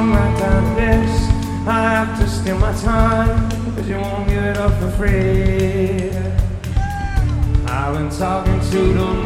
come right down to this. I have to steal my time, cause you won't give it up for free. I've been talking to the